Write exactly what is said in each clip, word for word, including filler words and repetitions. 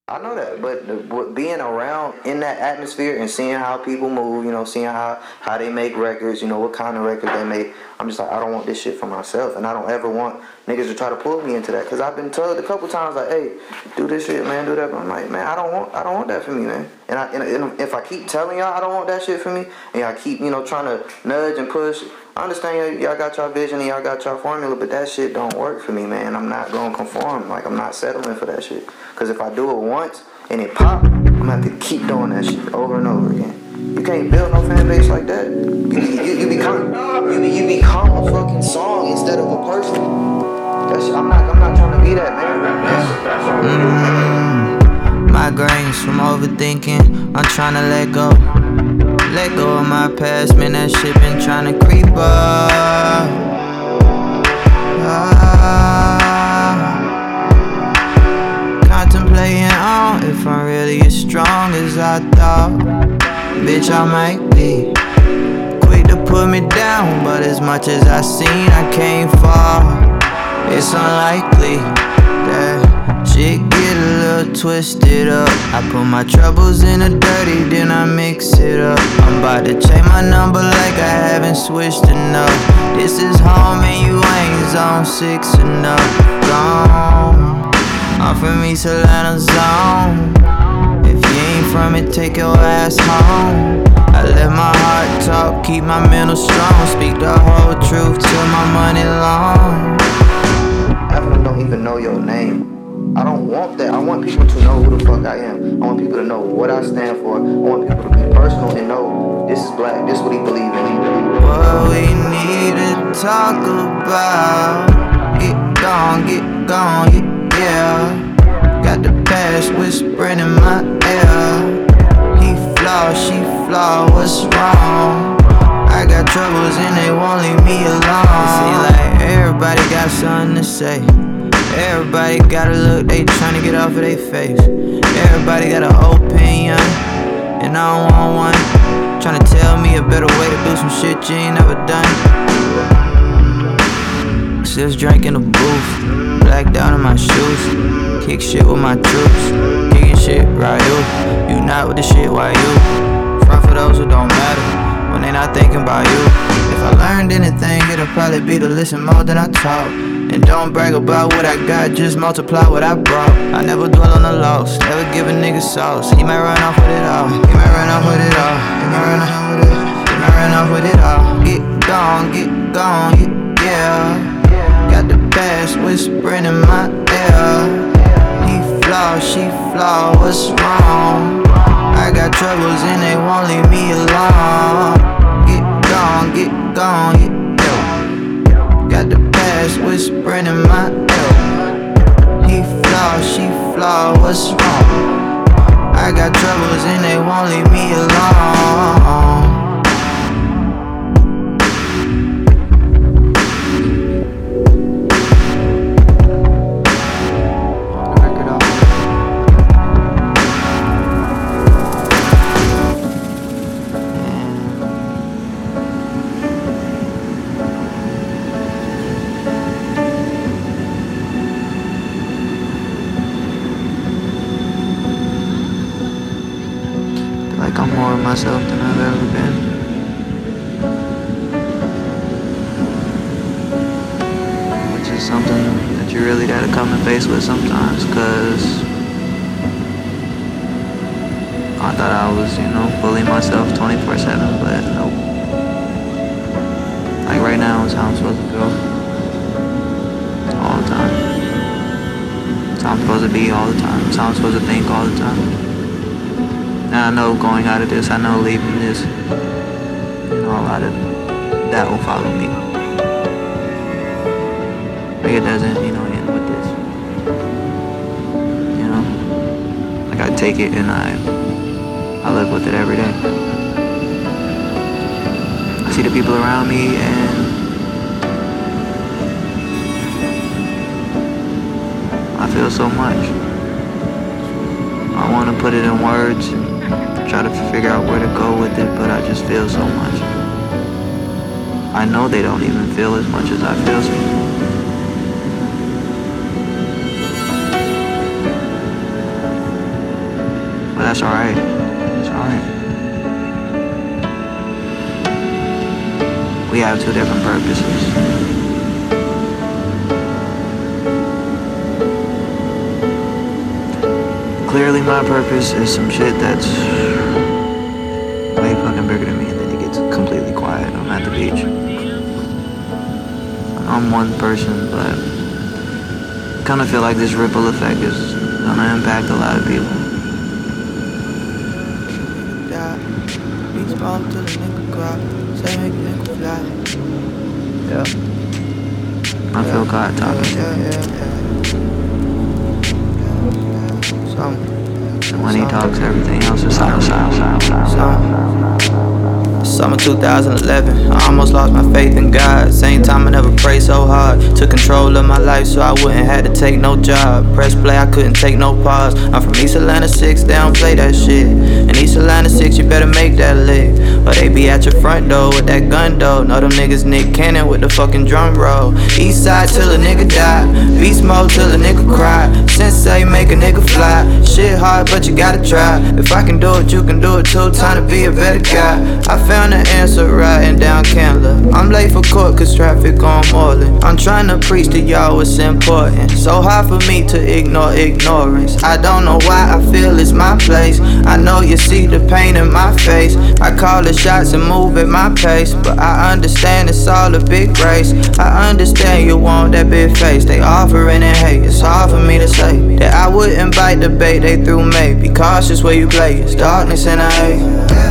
I know that, but the, what, being around in that atmosphere and seeing how people move, you know, seeing how how they make records, you know, what kind of records they make, I'm just like, I don't want this shit for myself, and I don't ever want niggas to try to pull me into that, cause I've been told a couple times like, hey, do this shit, man, do that. But I'm like, man, I don't want, I don't want that for me, man. And I, and, and if I keep telling y'all I don't want that shit for me, and I keep, you know, trying to nudge and push. I understand y'all got y'all vision and y'all got y'all formula, but that shit don't work for me, man. I'm not gonna conform. Like, I'm not settling for that shit. Cause if I do it once and it pop, I'm gonna have to keep doing that shit over and over again. You can't build no fan base like that. You, you, you become you, you become a fucking song instead of a person. That's, I'm not I'm not trying to be that, man. That's, that's mm-hmm. Migraines from overthinking. I'm trying to let go. Let go of my past, man, that shit been tryna creep up. Ah, contemplating on if I'm really as strong as I thought. Bitch, I might be quick to put me down, but as much as I seen, I can't fall. It's unlikely that shit get a little twisted up. I put my troubles in the dirty, then I mix it up. I'm about to change my number like I haven't switched enough. This is home and you ain't zone six enough. Gone, I'm from East Atlanta zone. If you ain't from it, take your ass home. I let my heart talk, keep my mental strong. Speak the whole truth till my money long. Half of them don't even know your name. I don't want that. I want people to know who the fuck I am. I want people to know what I stand for. I want people to be personal and know this is black, this is what he believes in. What we need to talk about. Get gone, get gone, yeah. Got the past whispering in my ear. He flawed, she flawed, what's wrong? I got troubles and they won't leave me alone. See, like, everybody got something to say. Everybody got a look they tryna get off of their face. Everybody got an opinion, and I don't want one. Tryna tell me a better way to do some shit you ain't never done. Six drink in the booth, blacked out in my shoes. Kick shit with my troops, kicking shit right you. You not with the shit, why you? Front for those who don't matter, when they not thinking about you. If I learned anything, it'll probably be to listen more than I talk. And don't brag about what I got, just multiply what I brought. I never dwell on the loss, never give a nigga sauce. He might run off with it all, he might run off with it all. He might run off with it, he might run off with it all. Get gone, get gone, yeah. Got the past whispering in my ear. He flawed, she flawed, what's wrong? I got troubles and they won't leave me alone. Get gone, get gone, yeah. Got the past whispering in my ear. He flawed, she flawed, what's wrong? I got troubles and they won't leave me alone. I'm more of myself than I've ever been. Which is something that you really gotta come to face with sometimes, cause I thought I was, you know, bullying myself twenty-four seven, but nope. Like right now is how I'm supposed to feel. All the time. It's how I'm supposed to be all the time. It's how I'm supposed to think all the time. Now I know going out of this, I know leaving this, you know, a lot of that will follow me. Like it doesn't, you know, end with this. You know? Like I take it and I I live with it every day. I see the people around me and I feel so much. I want to put it in words and try to figure out where to go with it, but I just feel so much. I know they don't even feel as much as I feel. that's alright. It's alright. We have two different purposes. Clearly my purpose is some shit that's way fucking bigger than me, and then it gets completely quiet. I'm at the beach. I'm one person, but I kinda feel like this ripple effect is gonna impact a lot of people. Yeah. I feel God talking. Yeah, yeah, yeah. And when he talks, everything else is silent, silent, silent, silent, silent. Summer two thousand eleven, I almost lost my faith in God. Same time I never prayed so hard. Took control of my life so I wouldn't have to take no job. Press play, I couldn't take no pause. I'm from East Atlanta six, they don't play that shit. In East Atlanta six, you better make that lick, or they be at your front door with that gun though. Know them niggas Nick Cannon with the fucking drum roll. East side till a nigga die, beast mode till a nigga cry. Sensei make a nigga fly. Shit hard but you gotta try. If I can do it, you can do it too. Time to be a better guy. I found the answer riding down Candler. I'm late for court cause traffic on Moreland. I'm trying to preach to y'all what's important. So hard for me to ignore ignorance. I don't know why I feel it's my place. I know you see the pain in my face. I call the shots and move at my pace, but I understand it's all a big race. I understand you want that big face. They offering and hate. It's hard for me to say that I wouldn't bite the bait they threw me. Be cautious where you play. It's darkness and I hate.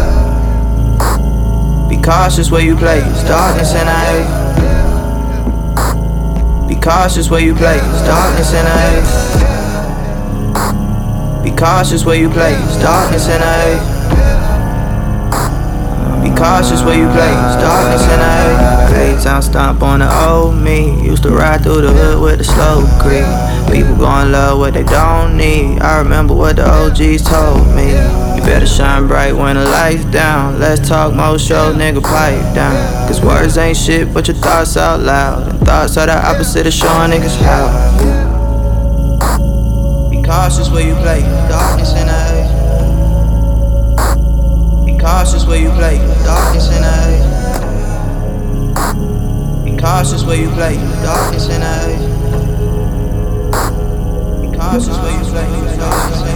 Be cautious where you play, it's darkness and I hate. Be cautious where you play, it's darkness and I hate. Be cautious where you play, it's darkness and I hate. Be cautious where you play, it's darkness and I hate. Town stomp on the old me. Used to ride through the hood with the slow creep. People gon' love what they don't need. I remember what the O Gs told me. You better shine bright when the lights down. Let's talk more show, nigga, pipe down. Cause words ain't shit, but your thoughts out loud. And thoughts are the opposite of showing niggas how. Be cautious where you play, darkness in the eye. Be cautious where you play, darkness in the eye. Be cautious where you play, darkness in the eye. Be cautious where you play, darkness in the eye.